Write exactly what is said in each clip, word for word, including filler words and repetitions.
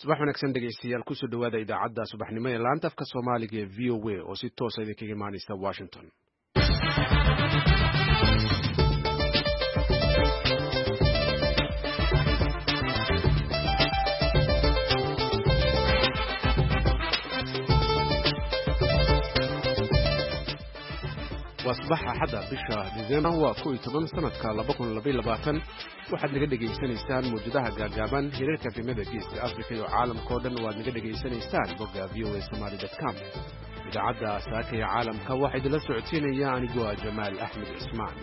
subax wanaagsan dhegeystayaal kusoo dhawaada idaacadda subaxnimo ee laanta afka Soomaaliga ee V O A oo si toos ah idinkaga imaanaysa Washington. وأصبح أحد بشهر ديسمبر هو كوي تمام سنة كلابكم لبي لبعثن واحد نقدر جيسان إنسان موجودها جاجابان هيرك في مدى جيس أفريقيا وعالم كودن ونقدر جيسان إنسان بقى فيو سماري دوت كوم إذا عدى ساكي عالم كواحد لسعتين يعني جوا جمال أحمد عثمان.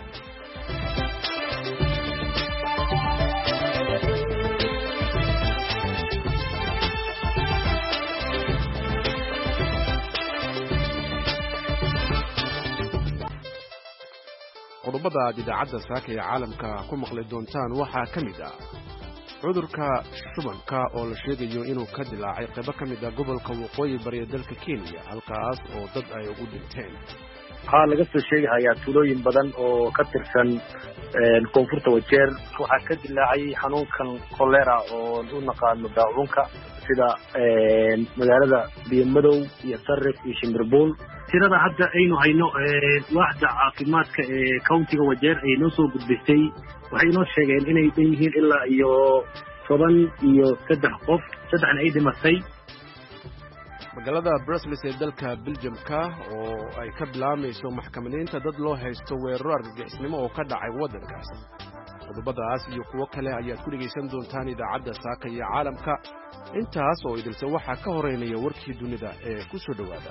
qodobada idaacadda saaka ee caalamka ku maqlay doontaan waxa kamid ah cudurka shubanka oo la sheegayo inuu ka dilaacay qayb ka mid ah gobolka waqooyi bari ee dalka Kenya halkaas oo dad ay ugu dhinteen. waxaa laga soo sheegayaa tuulooyin badan oo ka tirsan koonfurta Wajeer waxaa ka dilaacay xanuunkan kolera oo u naqaano daacunka sida magaalada Biyomadow iyo Sarif iyo Shimbirbuul. tirada hadda aynu hayno waaxda caafimaadka ee countiga Wajeer ay noo soo gudbisay waxay noo sheegeen inay yihiin ilaa iyo toban iyo saddex qof saddexna ay dhimatay. magaalada Brussels ee dalka Belgiumka oo ay ka bilaamayso maxkamadeynta dad loo haysto weerar argagixisnimo oo ka dhacay waddankaas. qodobadaas iyo kuwo kale ayaad ku dhegeysan doontaan idaacadda saaka iyo caalamka intaas oo idilse waxa ka horeynaya warkii dunida ee ku soo dhawaada.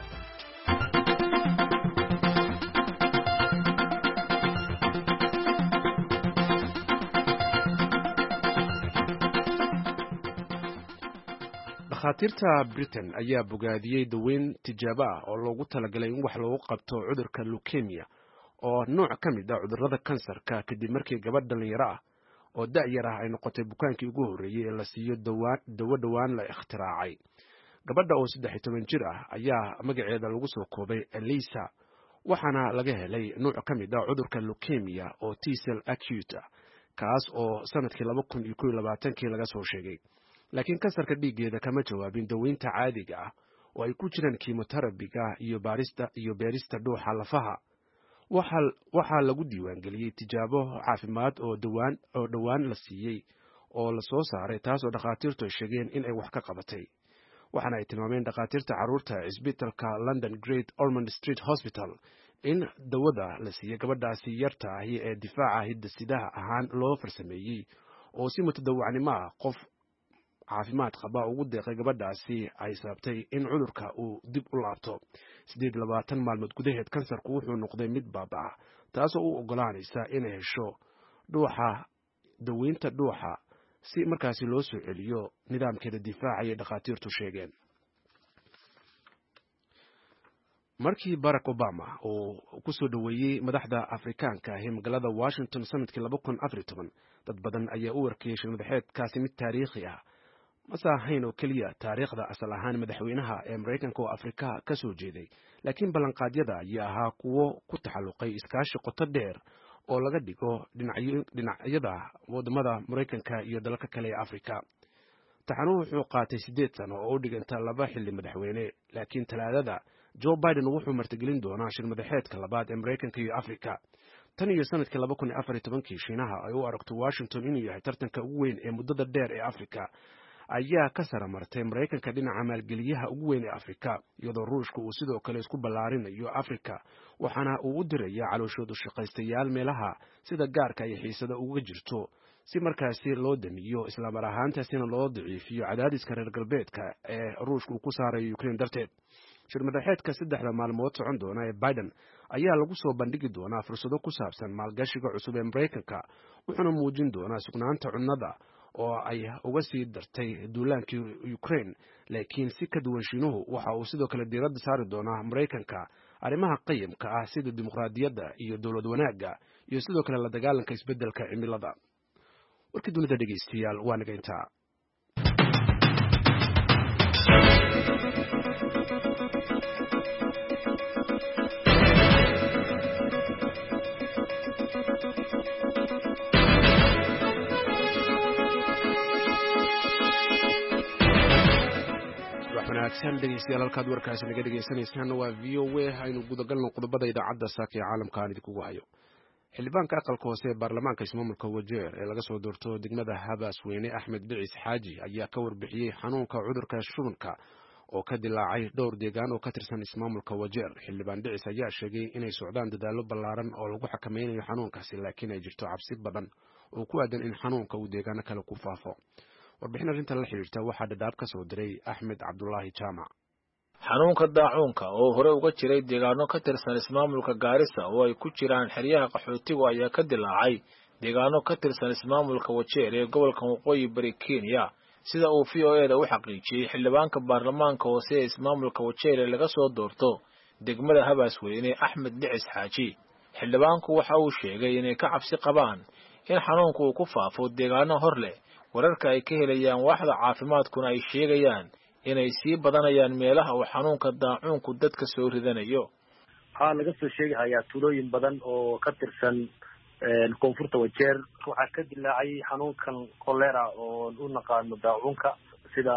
dhakhaatiirta Britain ayaa bogaadiyey daweyn tijaabo ah oo loogu talagalay in wax loogu qabto cudurka leukemia oo nooc ka mid ah cudurrada kansarka kadib markii gabadh dhalinyaro ah oo da'yar ah ay noqotay bukaankii ugu horreeyey ee la siiyo dawo dhowaan la ikhtiraacay. gabadha oo saddex iyo toban jir ah ayaa magaceeda lagu soo koobay Elisa waxaana laga helay nooc ka mid ah cudurka leukemia oo T-cell acute ah kaas oo sanadkii laba kun iyo kow iyo labaatan laga soo sheegay. laakiin kansarka dhiiggeeda kama jawaabin daweynta caadiga ah oo ay ku jiraan chemotherapy-ga iyo baarista iyo beerista dhuuxa lafaha. waxa waxa lagu diiwaangeliyey tijaabo caafimaad oo dhowaan oo dhowaan la siiyey oo la soo saaray taas oo dhakhaatiirtu ay sheegeen in ay wax ka qabatay. waxaana ay tilmaameen dhakhaatiirta carruurta isbitaalka London Great Ormond Street Hospital in dawada la siiyey gabadhaasi yarta ahi ee difaaca hidda-sidaha ahaan loo farsameeyey oo si mutadawacnimo ah qof caafimaad qaba ugu deeqay gabadhaasi ay sababtay in cudurka uu dib u laabto. siddeed iyo labaatan maalmood gudaheed kansarku wuxuu noqday mid baabaa taasoo u ogolaanaysa inay hesho dhuuxa daweynta dhuuxa si markaasi loo soo celiyo nidaamkeeda difaaca ay dhakhaatiirtu sheegeen. markii Barack Obama uu ku soo dhaweeyay madaxda Afrikaanka ee magaalada Washington sanadkii laba kun iyo afar iyo toban dad badan ayaa u arkayay shir madaxeedkaasi mid taariikhi ah mase ahayn oo keliya taariikhda asal ahaan madaxweynaha ee Mareykanka oo Afrika ka soo jeeday laakiin ballanqaadyada ayaa ahaa kuwo ku taxalluqay iskaashi qoto dheer oo laga dhigo dhinacyada wadamada Mareykanka iyo dalalka kale ee Afrika. taxanuhu wuxuu qaatay siddeed sano oo u dhiganta laba xilli madaxweyne laakiin talaadada Joe Biden wuxuu martigelin doonaa shir madaxeedka labaad ee Mareykanka iyo Afrika. tan iyo sanadkii laba kun iyo afar iyo toban Shiinaha ay u aragto Washington inuu yahay tartanka ugu weyn ee muddada dheer ee Afrika ayaa ka sara martay Mareykanka dhinaca maalgeliyaha ugu weyn ee Afrika iyadoo Ruushku uu sidoo kale isku ballaarinayo Afrika waxaana uu u dirayaa calooshoodu shaqaystayaal meelaha sida gaarka ay xiisada uga jirto si markaasi loo damiyo isla mar ahaantaasina loo daciifiyo cadaadiska reer galbeedka ee Ruushku uu ku saarayo Ukraine darteed. shir madaxeedka saddexda maalmood socon doona ee Biden ayaa lagu soo bandhigi doonaa fursado ku saabsan maalgashiga cusub ee Mareykanka wuxuuna muujin doonaa sugnaanta cunnada oo ay uga sii dartay duulaankii Ukraine laakiin si ka duwan Shiinuhu waxa uu sidoo kale diiradda saari doonaa Mareykanka arrimaha qayimka ah sida dimuqraadiyadda iyo dowlad wanaagga iyo sidoo kale la dagaalanka isbeddelka cimilada. warkii dunida dhegeystayaal waa naga intaa. wanaagsan dhegeystayaal halkaad warkaasi naga dhegeysanaysaan waa v o a aynu gudagalno qodobada idaacadda saaka ee caalamka aan idinkugu hayo xildhibaanka aqalka hoose ee baarlamaanka ismaamulka wajeer ee laga soo doorto degmada habaasweyne axmed dhicis xaaji ayaa ka warbixiyey xanuunka cudurka shubanka oo ka dilaacay dhowr deegaan oo ka tirsan ismaamulka wajeer xildhibaan dhicis ayaa sheegay inay socdaan dadaallo ballaaran oo lagu xakameynayo xanuunkaasi laakiin ay jirto cabsi badan oo ku aadan in xanuunka uu deegaano kale ku faafo warbixin arrintan la xiriirta waxaa dhadhaab ka soo diray axmed cabdulaahi jaamac xanuunka daacuunka oo hore uga jiray deegaano ka tirsan ismaamulka gaarisa oo ay ku jiraan xeryaha qaxootigu ayaa ka dilaacay deegaano ka tirsan ismaamulka wajeer ee gobolka waqooyi bari kenya sida uu v o e da u xaqiijiyey xildhibaanka baarlamaanka hoose ee ismaamulka wajeer ee laga soo doorto degmada habaasweyne axmed dhicis xaaji xildhibaanku waxa uu sheegay inay ka cabsi qabaan in xanuunku uu ku faafo deegaano hor leh wararka ay ka helayaan waaxda caafimaadkuna ay sheegayaan inay sii badanayaan meelaha uu xanuunka daacuunku dadka soo ridanayo waxaa laga soo sheegahayaa tuulooyin badan oo ka tirsan koonfurta wajeer waxaa ka dilaacay xanuunkan kolera oo u naqaano daacuunka sida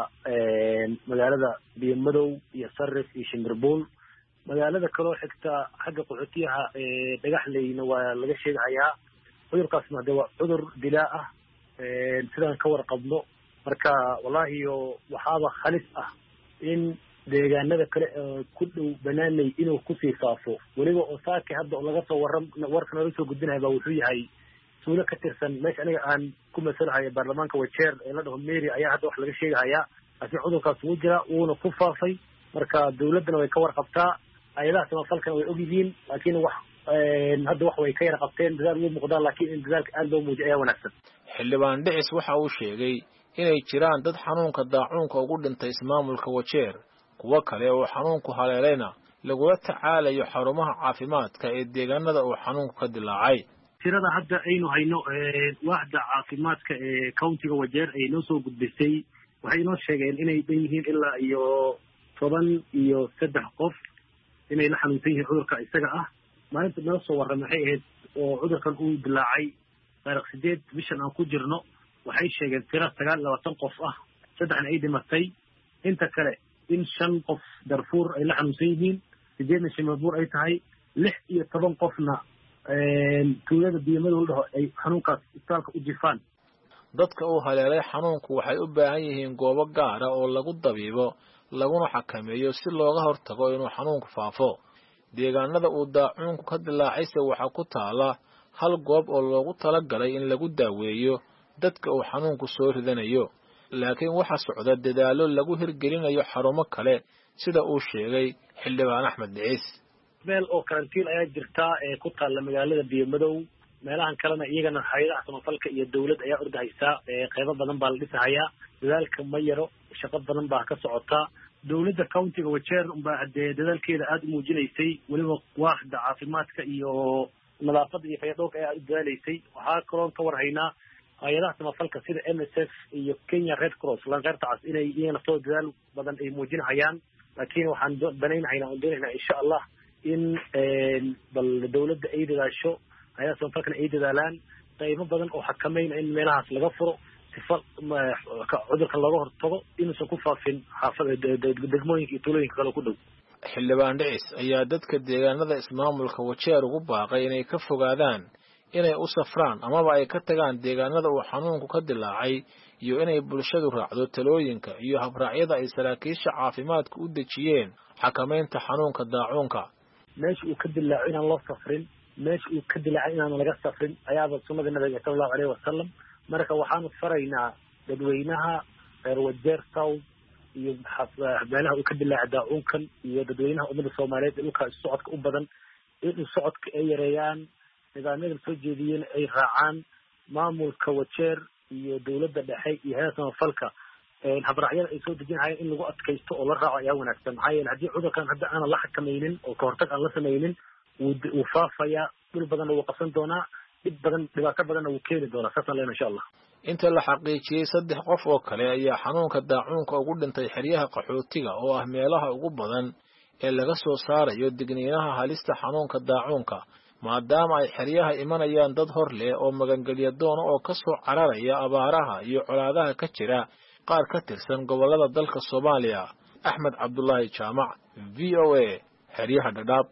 magaalada biyomadow iyo sarif iyo shimbirbuul magaalada kaloo xigta xagga qaxootiyaha dhagaxleyna waa laga sheegahayaa cudurkaasna hade waa cudur dilaa ah sidaan ka warqabno marka wallahi waxaaba halis ah in deegaanada kale ku dhow banaanay inuu kusii faafo weliba oo saaki hadda oo laga soo waram warka noola soo gudbinaya baa wuxuu yahay suulo ka tirsan meesha aniga aan ku masalahayo baarlamaanka wajeer ee la dhaho mary ayaa hadda wax laga sheegahayaa laakiin cudurkaas wuu jira wuuna ku faafay marka dawladdana way ka warqabtaa ayadaha samafalkana way ogyihiin laakiin wax hadda wax way ka yara qabteen dadaal ugu muuqdaan laakiin in dadaalka aada loo muujiyo ayaa wanaagsan xildhibaan dhicis waxa uu sheegay inay jiraan dad xanuunka daacuunka ugu dhintay ismaamulka wajeer kuwo kale oo xanuunku haleelayna lagula tacaalayo xarumaha caafimaadka ee deegaanada uu xanuunku ka dilaacay tirada hadda aynu hayno waaxda caafimaadka ee countiga wajeer ay noo soo gudbisay waxay inoo sheegeen inay dhan yihiin ilaa iyo toban iyo saddex qof inay la xanuunsan yihiin cudurka isaga ah maalinta noo soo warram waxay ahayd oo cudurkan uu dilaacay taarikh sideed bishan aan ku jirno waxay sheegeen tira sagaal labaatan qof ah saddexna ay dhimatay inta kale in shan qof darfuur ay la xanuunsan yihiin sideedna shimabuur ay tahay lix iyo toban qofna tuulada biyamadow la dhaho ay xanuunkaas isbitaalka u jifaan dadka uu haleelay xanuunku waxay u baahan yihiin goobo gaara oo lagu dabiibo laguna xakameeyo si looga hortago inuu xanuunku faafo deegaanada uu daacuunku ka dilaacayse waxaa ku taala hal goob oo loogu talagalay in lagu daaweeyo dadka uu xanuunku soo ridanayo laakiin waxaa socda dadaallo lagu hirgelinayo xarumo kale sida uu sheegay xildhibaan axmed dhicis meel oo karantiin ayaa jirtaa ee ku taalla magaalada biyomadow meelahan kalena iyagana hay-adaha samafalka iyo dawlad ayaa ordahaysaa qeybo badan baa la dhisahayaa dadaalka ma yaro shaqo badan baa ka socotaa dawladda countiga wajeer unbaa hadee dadaalkeeda aada u muujinaysay weliba waaxda caafimaadka iyo nadaafadda iyo fayadhowrka ayaa aada u dadaalaysay waxaa kaloon ka warhaynaa hay-adaha samafalka sida m s f iyo kenya red cross lanqeyrta cas inay iyaga naftooda dadaal badan ay muujinahayaan laakiin waxaan banaynahaynaa oon doonaynaa insha allah in bal dawladda ay dadaasho hay-adaha samafalkana ay dadaalaan qaybo badan oo xakamayna in meelahaas laga furo sifa cudurkan looga hortago inuusan ku faafin xaafada degmooyinka iyo tuulooyinka kale ku dhow xildhibaan dhicis ayaa dadka deegaanada ismaamulka wajeer ugu baaqay inay ka fogaadaan inay u safraan amaba ay ka tagaan deegaanada uu xanuunku ka dilaacay iyo inay bulshadu raacdo talooyinka iyo habraacyada ay saraakiisha caafimaadka u dejiyeen xakamaynta xanuunka daacuunka meesha uu ka dilaaco inaan loo safrin meesha uu ka dilaacay inaan laga safrin ayaaba sunnada nabiga sala allahu alayhi wasalam marka waxaanu faraynaa dadweynaha reer wajeer south iyo meelaha uu ka dilaaca daacuunkan iyo dadweynaha ummadda soomaaliyeed ee dhulkaa isu socodka u badan in socodka ay yareeyaan nidaamyada soo jeediyeen ay raacaan maamulka wajeer iyo dawladda dhexe iyo hay-adaha samafalka habraacyada ay soo dejinahayeen in lagu adkaysto oo la raaco ayaa wanaagsan maxaa yeele haddii cudurkan hadda aanan la xakamaynin oo kahortag aan la samaynin wuu faafayaa dhul badanna wuu qabsan doonaa dhib badan dhibaato badanna wuu keeni doonaa saasaan leena insha allah inta la xaqiijiyey saddex qof oo kale ayaa xanuunka daacuunka ugu dhintay xeryaha qaxootiga oo ah meelaha ugu badan ee laga soo saarayo digniinaha halista xanuunka daacuunka maadaama ay xeryaha imanayaan dad hor leh oo magangelya doona oo ka soo cararaya abaaraha iyo colaadaha ka jira qaar ka tirsan gobollada dalka Soomaaliya axmed cabdullaahi jaamac v o a xeryaha dhadhaab.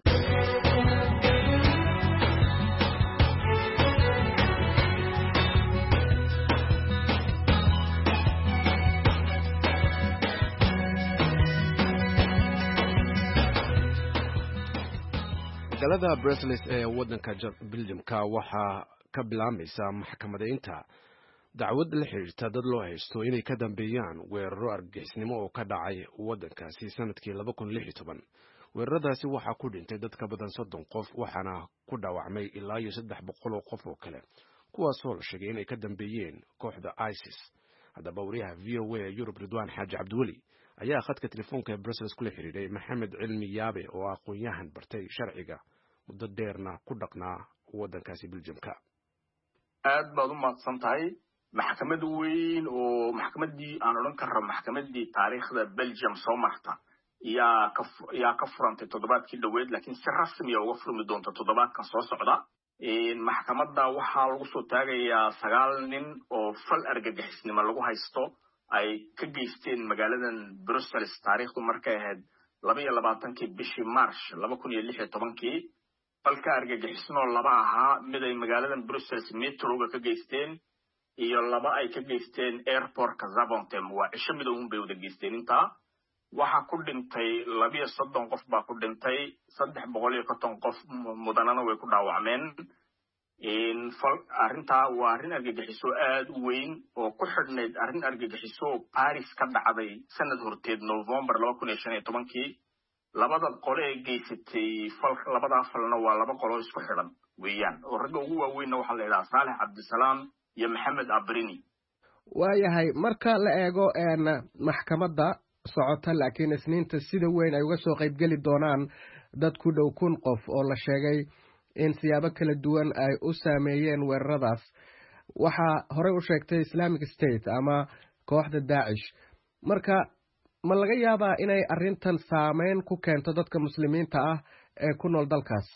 magaalada Brussels ee waddanka Belgiumka waxaa ka bilaamaysa maxkamadeynta dacwad la xiriirta dad loo haysto inay ka dambeeyaan weeraro argagixisnimo oo ka dhacay waddankaasi sanadkii laba kun lix iyo toban. weeraradaasi waxaa ku dhintay dad ka badan soddon qof waxaana ku dhaawacmay ilaa iyo saddex boqol oo qof oo kale kuwaasoo la sheegay inay ka dambeeyeen kooxda ISIS. haddaba wariyaha v o a Yurub Ridwaan Xaaji Cabdiweli ayaa khadka telefoonka ee Brussels kula xiriiray Maxamed Cilmi Yaabe oo aqoon-yahan bartay sharciga muddo dheerna ku dhaqnaa waddankaasi Belgiumka. aad baad u mahadsan tahay. maxkamad weyn oo maxkamadii aan odhan karno maxkamadii taariikhda Belgium soo marta yaa ka yaa ka furantay toddobaadkii dhaweed laakiin si rasmi ah uga furmi doonta toddobaadkan soo socda. maxkamadda waxaa lagu soo taagayaa sagaal nin oo fal argagixisnimo lagu haysto ay ka geysteen magaaladan Brussels taariikhdu markay ahayd laba iyo labaatankii bishii March laba kun iyo lix iyo tobankii. falka argagixisnimo laba ahaa mid ay magaaladan Brussels metroga ka geysteen iyo laba ay ka geysteen airportka Zaventem. waa cisho midowun bay wada geysteen intaa. waxaa ku dhintay laba iyo soddon qof baa ku dhintay saddex boqol iyo konton qof mudanana way ku dhaawacmeen. arrintaa waa arrin argagixiso aad u weyn oo ku xidhnayd arrin argagixiso Paris ka dhacday sanad horteed November laba kun iyo shan iyo tobankii. labada qole ee geysatay fal labada falna waa laba qolo isku xidhan weeyaan oo ragga ugu waaweynna waxaa la yidhaha Saalex Cabdisalaam iyo Maxamed Abrini. waayahay marka la eego maxkamadda socota laakiin isniinta sida weyn ay uga soo qaybgeli doonaan dad ku dhow kun qof oo la sheegay in siyaabo kala duwan ay u saameeyeen weeraradaas. waxaa horey u sheegtay Islamic State ama kooxda Daacish. marka ma laga yaabaa inay arrintan saameyn ku keento dadka muslimiinta ah ee ku nool dalkaas?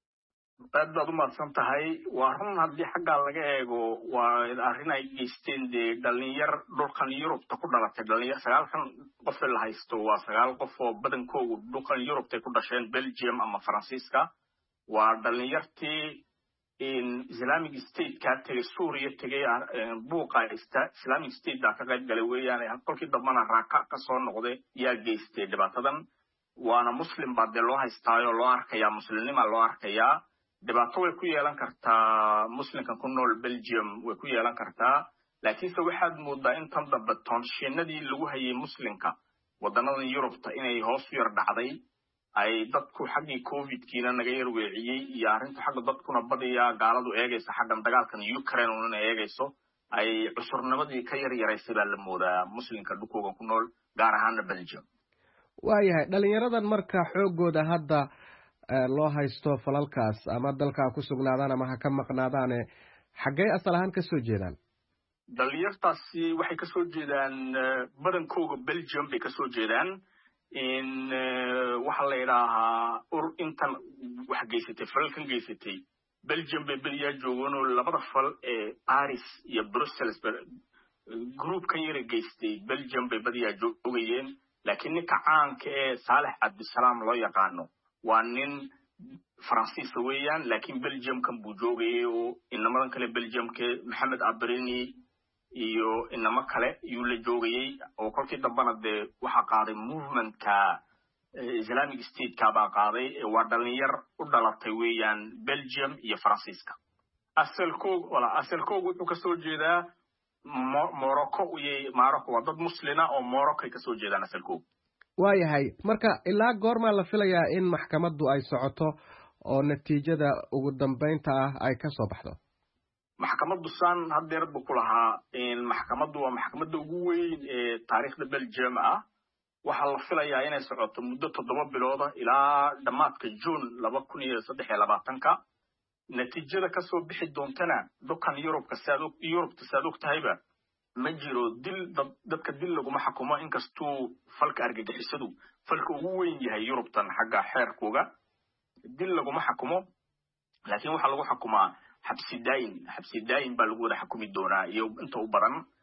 aad baad u mahadsan tahay. waa run haddii xaggaa laga eego waa arrin ay geysteen dee dhalinyar dhulkan Yurubta ku dhalatay dhalinyar sagaalkan qof la haysto waa sagaal qof oo badankoodu dhulkan Yurubta ku dhasheen Belgium ama Faransiiska. waa dhalinyartii in Islamic State ka tagay Suuriya tagay buuqa Islamic State ka qayb galay weeyaan kolkii dambana raaka ka soo noqday yaa geystay dhibaatadan. waana muslim baad loo haystaayo loo arkayaa muslimnimo loo arkayaa. dhibaato way ku yeelan kartaa muslimkan ku nool Belgium way ku yeelan kartaa laakiinse waxaad moodaa in tan dambe tonshinadii lagu hayay muslimka wadanadan Yurubta inay hoos u yar dhacday. ay dadku xaggii covid-kiina naga yar weeciyey iyo arrintu xagga dadkuna badiyaa gaaladu eegaysa xaggan dagaalkan Ukraine una eegayso ay cusurnimadii ka yar yaraysay baa la moodaa muslimka dhulkooda ku nool gaar ahaan Belgium. waayahay dhalinyaradan marka xoogooda hadda loo haysto falalkaas ama dalka ku sugnaadaan ama ha ka maqnaadaan xaggee asal ahaan ka soo jeedaan? dhalinyartaasi waxay ka soo jeedaan badankooda Belgium bay ka soo jeedaan. in waxa la yidhaahaa ur intan wax geysatay falalkan geysatay Belgium bay badiyaa joogaan oo labada fal ee Paris iyo Brussels groupkan yara geystay Belgium bay badiyaa joogayeen laakiin ninka caanka ee Saalex Cabdisalaam loo yaqaano waa nin Faransiis weeyaan laakiin Belgium kan buu joogayay oo inamadan kale Belgiumka Maxamed Abrini iyo inama kale iyuu la joogayay oo kolkii dambana dee waxaa qaaday movementka Islamic State ka baa qaaday. waa dhalinyar u dhalatay weeyaan Belgium iyo Faransiiska. asalkoog wala asalkoog wuxuu ka soo jeedaa Morocco iyo Morocco waa dad muslina oo Morocco ka soo jeedaan asalkoog. waayahay marka ilaa goorma la filayaa in maxkamaddu ay socoto oo natiijada ugu dambeynta ah ay ka soo baxdo? maxkamaddu saan haddeer buu ku lahaa in maxkamaddu waa maxkamadda ugu weyn ee taariikhda Belgium ah. waxaa la filayaa inay socoto muddo toddoba bilooda ilaa dhammaadka June laba kun iyo saddex iyo labaatanka. natiijada ka soo bixi doontana dhulkan Yurubka saadog Yurubta saadog tahayba ma jiro dil dadka dil laguma xukumo inkastuu falka argagixisadu falka ugu weyn yahay Yurubtan xagga xeerkooga. dil laguma xukumo laakiin waxa lagu xukumaa xabsi daayin xabsi daayin baa lagu wada xukumi doonaa iyo inta u badan.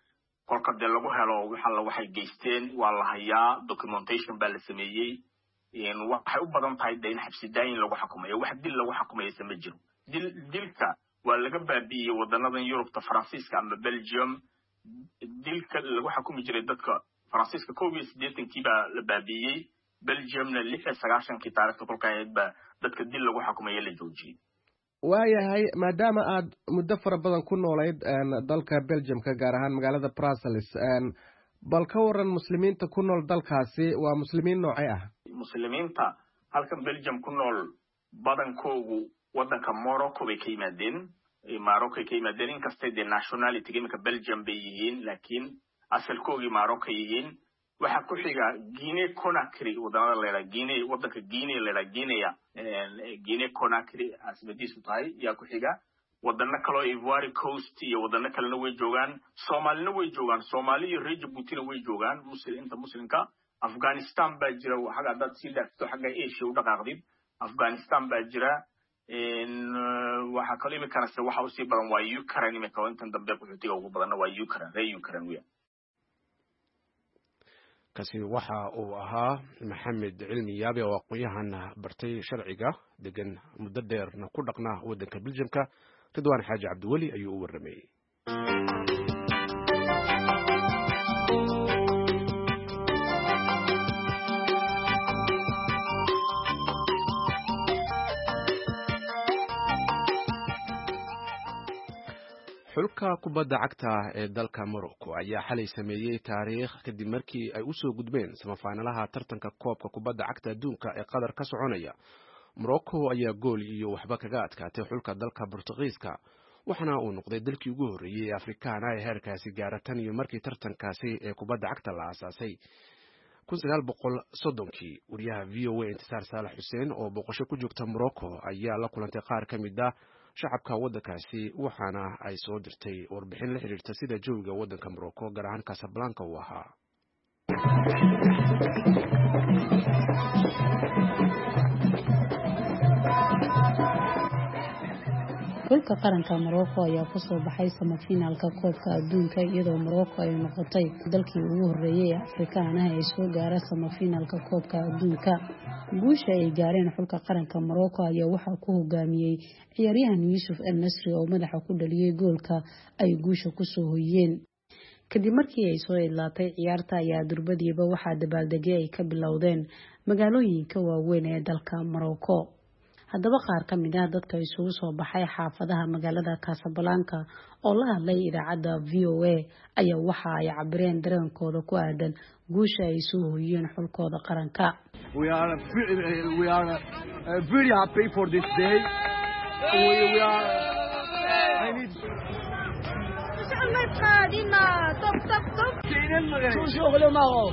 kolka dee lagu helo waxa la waxay geysteen waa la hayaa documentation baa la sameeyey in waxay u badan tahay in xabsi daayin lagu xukumayo wax dil lagu xukumayo sama jiro dil dilka waa laga baabiiyey wadanadan Yurubta Faransiiska ama Belgium dilka lagu xukumi jiray dadka Faransiiska koob iyo siddeetan baa la baabiiyey Belgiumna lix iyo sagaashan kii taariikhda kolka ay dadka dil lagu xukumayo la joojiyay waayahay maadaama aad muddo fara badan ku noolayd dalka Belgiumka gaar ahaan magaalada Brussels bal ka waran muslimiinta ku nool dalkaasi waa muslimiin noocay ah muslimiinta halkan Belgium ku nool badankoodu wadanka Morocco bay ka yimaadeen Morocco ka yimaadeen inkastoo de nationality imika Belgium bay yihiin laakiin asalkoodii Morocco yihiin waxa ku xiga Guinea Conakry wadada leeyahay Guinea wadanka Guinea leeyahay Guinea Guinea Conakry asbadiisu tahay yaa ku xiga wadana kale Ivory Coast iyo wadana kalena way joogan Soomaalina way joogan Soomaali iyo Djibouti way joogan muslimiinta muslimka Afghanistan baa jira waxa dad si dhaafto xagga Asia u dhaqaaqdid Afghanistan baa jira in waxa kale imika rasa waxa uu si badan waa Ukraine imika intan dambe ku xigtiga ugu badan waa Ukraine reey Ukraine weey kasi waxa uu ahaa Maxamed Cilmi Yaabe oo aqoonyahan bartay sharciga degan muddo dheerna ku dhaqnaa wadanka Belgiumka Ridwaan Xaaji Cabdiwali ayuu u warramay xulka kubadda cagta ee dalka Morocco ayaa xalay sameeyay taariikh kadib markii ay u soo gudbeen semifinalaha tartanka koobka kubadda cagta adduunka ee qadar ka soconaya Morocco ayaa gool iyo waxba kaga adkaatay xulka dalka Portugiiska waxana uu noqday dalkii ugu horeeyay Afrikaana ee heerkaasi gaaratan iyo markii tartankaasi ee kubadda cagta la aasaasay kun sagaal boqol soddonkii wariyaha V O A Intisaar Saalax Xuseen oo boqosho ku joogta Morocco ayaa la kulantay qaar ka mid ah shacabka waddankaasi waxaana ay soo dirtay warbixin la xiriirta sida jooga waddanka Morocco gaar ahaan Casablanca uu ahaa xulka qaranka Morocco ayaa ku soo baxay semifinalka koobka adduunka iyadoo Morocco ay noqotay dalkii ugu horeeyay Afrikaana ee soo gaaray semifinalka koobka adduunka guusha ay gaareen xulka qaranka Morocco ayaa waxa ku hogaamiyay ciyaaryahan Yusuf El Nasri oo madaxa ku dhaliyay goolka ay guusha ku soo hoyeen kadib markii ay soo idlaatay ciyaarta ayaa durbadiiba waxa dabaaldegay ay ka bilowdeen magaalooyinka waaweyn ee dalka Morocco haddaba qaar ka mid ah dadka isugu soo baxay xaafadaha magaalada Casablanca oo la hadlay idaacadda V O A ayaa waxa ay cabireen dareenkooda ku aadan guusha ay soo hoyeen xulkooda qaranka We are we are uh, very happy for this day. We, we are I need top top top toujours le Maroc.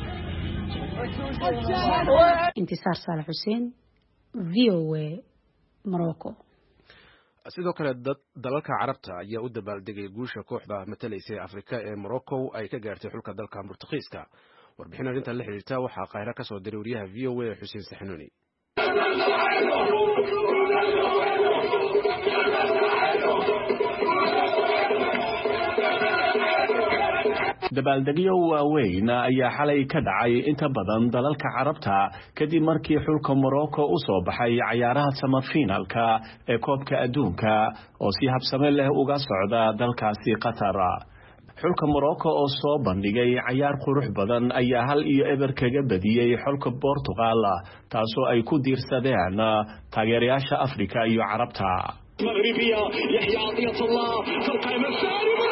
Intisaar Saalax Xuseen V O A Morocco sidoo kale dalalka Carabta ayaa u dabaaldegay guusha kooxda matalaysa Afrika ee Morocco ay ka gaartay xulka dalka Portugiiska warbixin arinta la xiriirta waxa Qaahira ka soo diray wariyaha V O A Xuseen Saxnuuni dabaaldegyo waaweyn ayaa xalay ka dhacay inta badan dalalka Carabta kadib markii xulka Morocco u soo baxay ciyaaraha semifinalka ee koobka adduunka oo si habsame leh uga socda dalkaasi Qatar xulka Morocco oo soo bandhigay ciyaar qurux badan ayaa hal iyo eber kaga badiyay xulka Portugal taasoo ay ku diirsadeen taageerayaasha Afrika iyo Carabta مغربية يحيى عطية الله في القائمة الثانية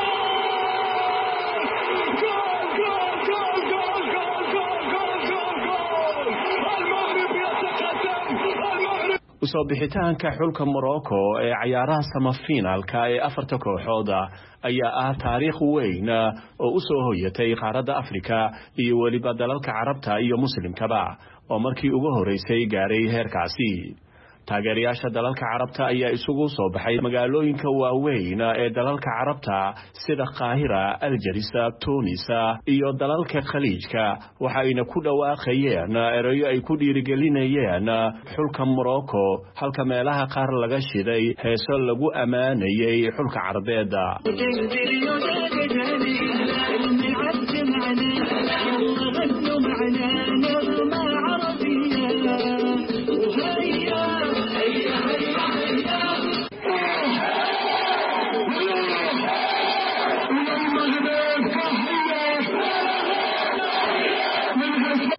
usoo bixitaanka xulka Morocco ee ciyaaraha semifinalka ee afarta kooxooda ayaa ah taariikh weyn oo u soo hoyatay qaaradda Afrika iyo waliba dalalka Carabta iyo Muslimkaba oo markii ugu horeysay gaaray heerkaasi taageerayaasha dalalka Carabta ayaa isugu soo baxay magaalooyinka waaweyn ee dalalka Carabta sida Qaahira, Algiers, Tunis iyo dalalka Khaliijka waxayna ku dhawaaqayeen erayo ay ku dhiirigelinayeen xulka Morocco halka meelaha qaar laga shiday heeso lagu amaanayay xulka Carbeed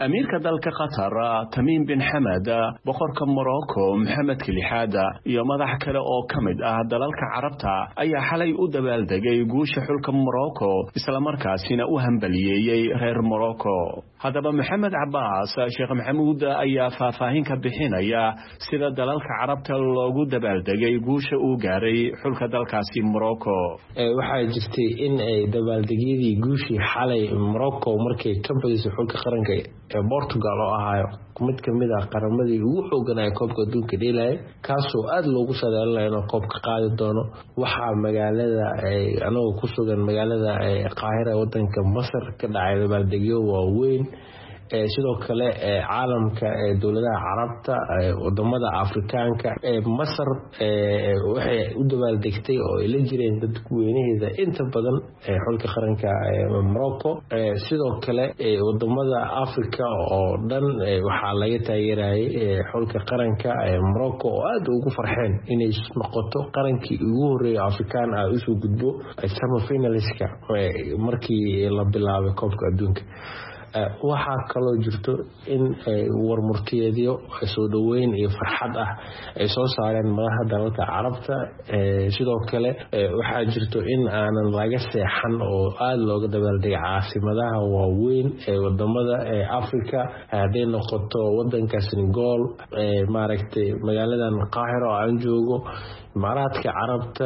amiirka dalka qatar tamiim bin xamed boqorka morocco maxamed lixaad iyo madax kale oo ka mid ah dalalka carabta ayaa xalay u dabaaldegay guusha xulka morocco isla markaasina u hambaliyeeyay reer morocco haddaba maxamed cabbaas sheekh maxamuud ayaa faahfaahin ka bixinaya sida dalalka carabta loogu dabaaldegay guusha uu gaaray xulka dalkaasi morocco waxaa jirtay in ay dabaaldegyadii guushii xalay morocco markay ka badisay xulka qaranka ee Portugal oo ahaayo mid ka mid ah qaramadii ugu xooganaa koobka adduunka dheelay kaasoo aad loogu saadaalinayo inuu koobka qaadi doono waxaa magaalada ay anagoo ku sugan magaalada Qaahira wadanka Masar ka dhacay dabaaldegyo waaweyn sidoo kale caalamka dawladaha carabta wadamada Afrikaanka Masar waxay u dabaaldegtay oo ay la jireen dadku weynaheeda inta badan xulka qaranka Morocco sidoo kale wadamada Afrika oo dhan waxaa laga taageerayay xulka qaranka Morocco oo aad ugu farxeen inay noqoto qarankii ugu horeeyay Afrikaan ah u soo gudbo semi-finaliska markii la bilaabay koobka adduunka waxaa kaloo jirto in warmurtiyeedyo soo dhaweyn iyo farxad ah ay soo saareen madaxda dalalka carabta sidoo kale waxaa jirto in aanan laga seexan oo aad looga dabaaldegay caasimadaha waaweyn ee wadamada Afrika haday noqoto wadanka Senegal maaragtay magaaladan Qaahira oo aan joogo Imaaraadka Carabta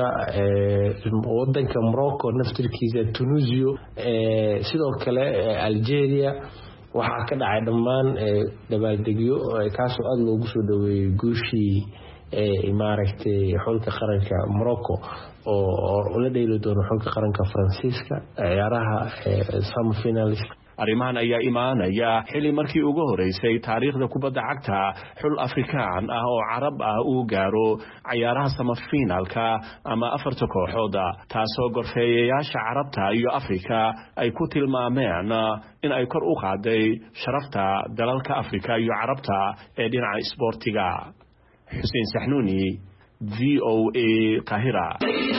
wadanka Morocco naftirkiisa Tunisia sidoo kale Algeria waxaa ka dhacay dhammaan dabaaldegyo kaasoo aad loogu soo dhaweeyay guushii maaragtay xulka qaranka Morocco oo la dheeli doono xulka qaranka Faransiiska ciyaaraha semi-finalist arrimahan ayaa imaanaya xili markii ugu horeysay taariikhda kubadda cagta xul Afrikaan ah oo Carab ah uu gaaro ciyaaraha semifinalka ama afarta kooxood taasoo gorfeeyayaasha Carabta iyo Afrika ay ku tilmaameen in ay kor u qaaday sharafta dalalka Afrika iyo Carabta ee dhinaca isboortiga Xuseen Saxnuuni V O A Qaahira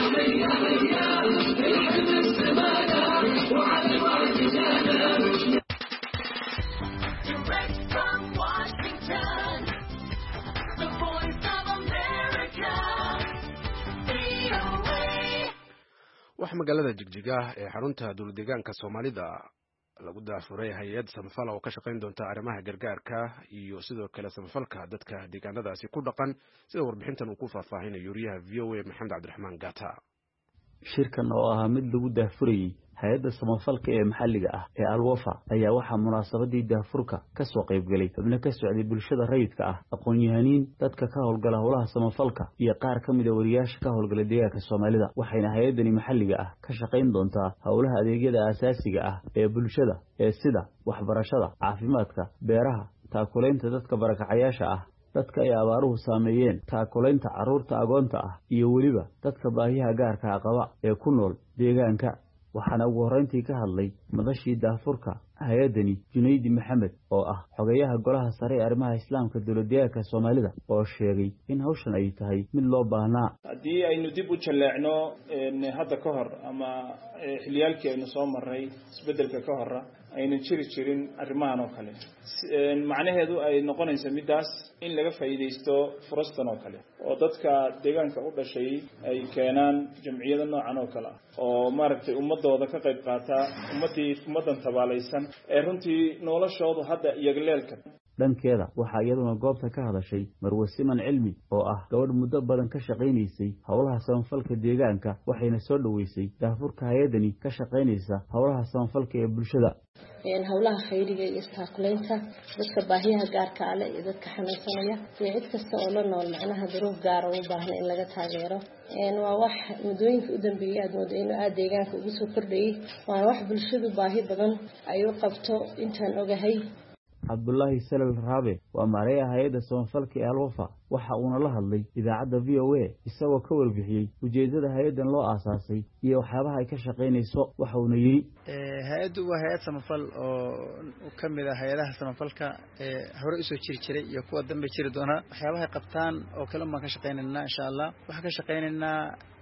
wax magaalada jigjiga ee xarunta dowladdeegaanka Soomaalida lagu daafuray hay'ad samafal oo ka shaqeyn doonta arrimaha gargaarka iyo sidoo kale samafalka dadka deegaanadaasi ku dhaqan sida warbixintan uu ku faahfaahinayo yuriyaha V O A Maxamed Cabdiraxmaan Gata shirkan oo ahaa mid lagu daafurayay hay'adda samafalka ee maxalliga ah ee Al-Wafa ayaa waxaa munaasabadii daafurka ka soo qayb galay xubno ka socday bulshada rayidka ah aqoon-yahaniin dadka ka howlgala howlaha samafalka iyo qaar ka mid ah wariyaasha ka howlgala deegaanka Soomaalida waxayna hay'addani maxalliga ah ka shaqeyn doontaa howlaha adeegyada aasaasiga ah ee bulshada ee sida waxbarashada caafimaadka beeraha taakulaynta dadka barakacayaasha ah dadka ay abaaruhu saameeyeen taakulaynta carruurta agoonta ah iyo weliba dadka baahiyaha gaarka qaba ee ku nool deegaanka waxaana ugu horreyntii ka hadlay madashii daafurka hay'addani Junaydi Maxamed oo ah xogayaha golaha sare ee arrimaha islaamka dowladdeegaanka Soomaalida oo sheegay in hawshan ay tahay mid loo baahnaa haddii aynu dib u jaleecno hadda ka hor ama xiliyaalkii aynu soo marray isbeddelka ka hor aynan jiri jirin arrimahan oo kale macnaheedu ay noqonaysa midaas in laga faa'iideysto furastan oo kale oo dadka deegaanka u dhashay ay keenaan jamciyada noocan oo kale oo maaragtay ummadooda ka qayb qaata ummadii ummadan tabaalaysan ee runtii noloshoodu hadda iyagleelka dhankeeda waxaa iyaduna goobta ka hadashay Marwe Siman Cilmi oo ah gabadh muddo badan ka shaqeynaysay howlaha samafalka deegaanka waxayna soo dhaweysay daafurka hay'addani ka shaqeynaysa howlaha samafalka ee bulshada een howlaha khayriga iyo istaaqleynta dadka baahiyaha gaarka ah iyo dadka xanuunsanaya iyo cid kasta oo la nool macnaha duruuf gaar ah u baahan in laga taageero een waa wax mudooyinka u dambeeyay aad moodo in aad deegaanka ugu soo kordhayay waa wax bulshadu baahi badan ay u qabto intaan ogahay Abdullahi Salal Rabe waa maareeyaha hay'adda samafalka ee Al-Wafa waxa uu la hadlay idaacadda V O A isagoo ka warbixiyay ujeedada hay'addan loo aasaasay iyo waxyaabaha ay ka shaqeynayso waxa uu yiri ee hay'addu waa hay'ad samafal oo ka mid ah hay'adaha samafalka ee hore u soo jiri jiray iyo kuwa dambe jiri doona waxyaabaha ay qabtaan oo kale ma ka shaqeynaynaa insha Allah waxa ka shaqeynaynaa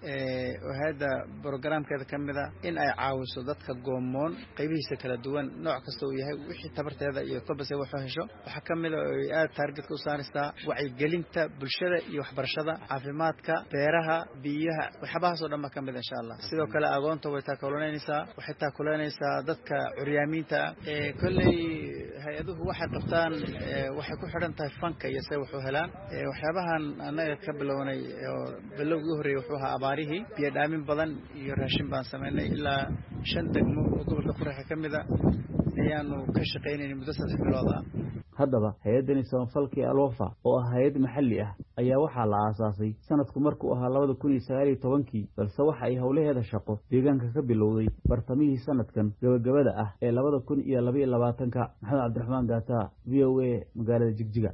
oo hay'adda programkeeda ka mid ah in ay caawiso dadka goomoon qaybihiisa kala duwan nooc kasta uu yahay wixii tabarteeda iyo kolbase wuxuu hesho waxa ka mid ah oo ay aad target u saaraysaa wacyigelinta bulshada iyo waxbarashada caafimaadka beeraha biyaha waxyaabahaas oo dhan ba ka mid insha Allah sidoo kale agoonta way taakulanaysaa waxay taakulanaysaa dadka curyaamiinta ee kolley hay-aduhu waxay qabtaan waxay ku xidhan tahay fanka iyo say wuxuu helaan waxyaabahan annaga ka bilownay oo bilowgii horeeyay wuxuu ahaa abaarihii biyo dhaamin badan iyo raashin baan sameynay ilaa shan degmo oo gobolka Quraxa ka mid ah ayaanu ka shaqeynay muddo saddex bilood ah haddaba hay-addani samafalka ee alwafa oo ah hay-ad maxalli ah ayaa waxaa la aasaasay sanadku markuu ahaa labada kun iyo sagaal iyo tobankii balse waxa ay howlaheeda shaqo deegaanka ka bilowday bartamihii sanadkan gabagabada ah ee labada kun iyo laba iyo labaatanka maxamed cabdiraxmaan gaata v o a magaalada Jigjiga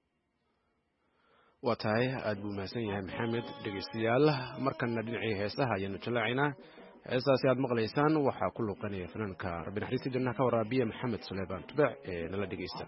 waa tahay aad buu mahadsan yahay maxamed dhegeystayaal markana dhinacii heesaha ayaanu jallaacaynaa heesaasi aad maqlaysaan waxaa ku luuqanaya fanaanka rabbi naxariista jannaha ka waraabiya maxamed suleymaan tubec ee nala dhegeysta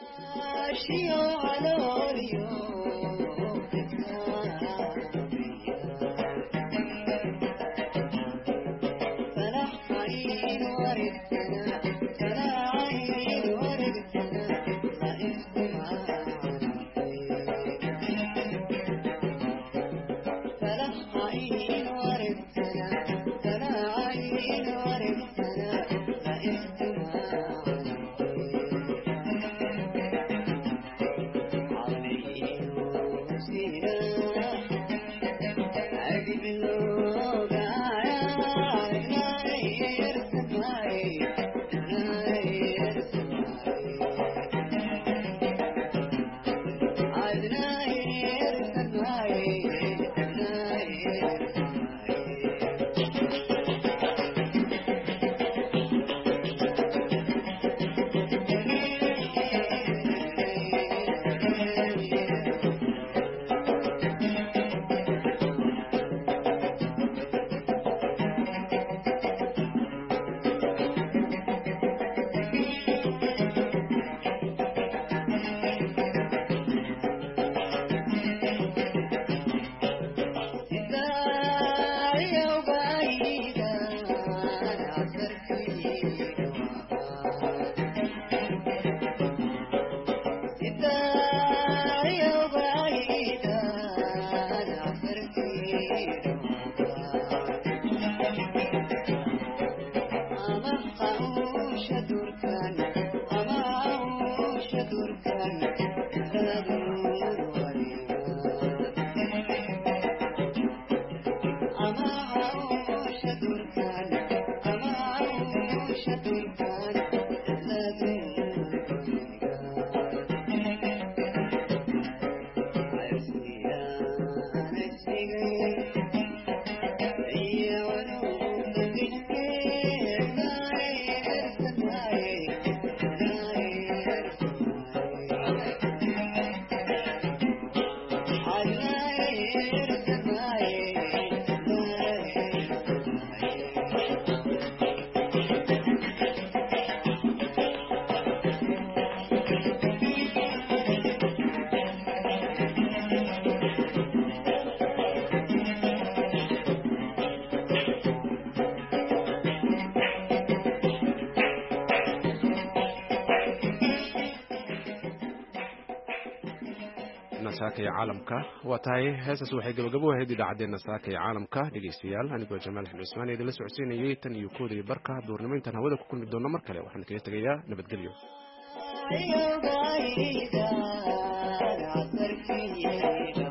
saakay caalamka waa tahay heesaas waxay gabagabo ahayd idaacadeena saakay caalamka dhegeystayaal anigoo jamaal axmed cusmaan ee idinla socodsiinayay tan iyo kooda iyo barka duurnimo intaan hawada ku kulmi doonno mar kale waxaan kaga tegayaa nabadgelyo